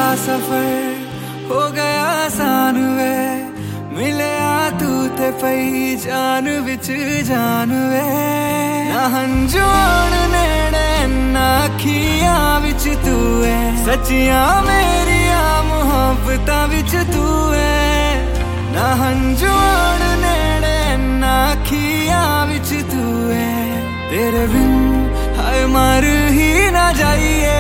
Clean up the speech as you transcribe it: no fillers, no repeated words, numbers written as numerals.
सफर हो गया आसान वे मिलिया तू ते पई जान विच जान वे ना हंजूण नेड़े ना अखियां विच तू है सच्चियां मेरिया मुहब्बतां विच तू है ना हंजूण नेड़े ना अखियां विच तू है तेरे बिन हाय मर ही ना जाइए